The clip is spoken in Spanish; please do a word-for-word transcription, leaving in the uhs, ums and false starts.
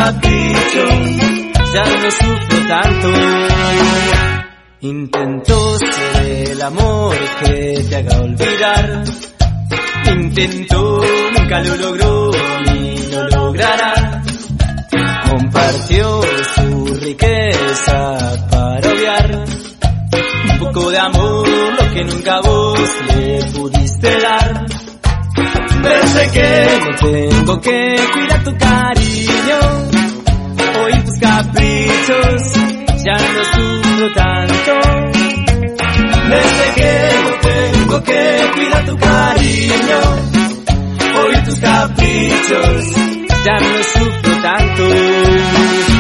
caprichos, ya no sufro tanto. Intento ser el amor que te haga olvidar. Intentó, nunca lo logró ni lo logrará. Compartió su riqueza para obviar un poco de amor, lo que nunca vos le pudiste dar. Pero sé que no tengo que cuidar tu cariño, oír tus caprichos, ya no sufro tanto. Desde que no tengo que cuidar tu cariño, oír tus caprichos, ya no sufro tanto.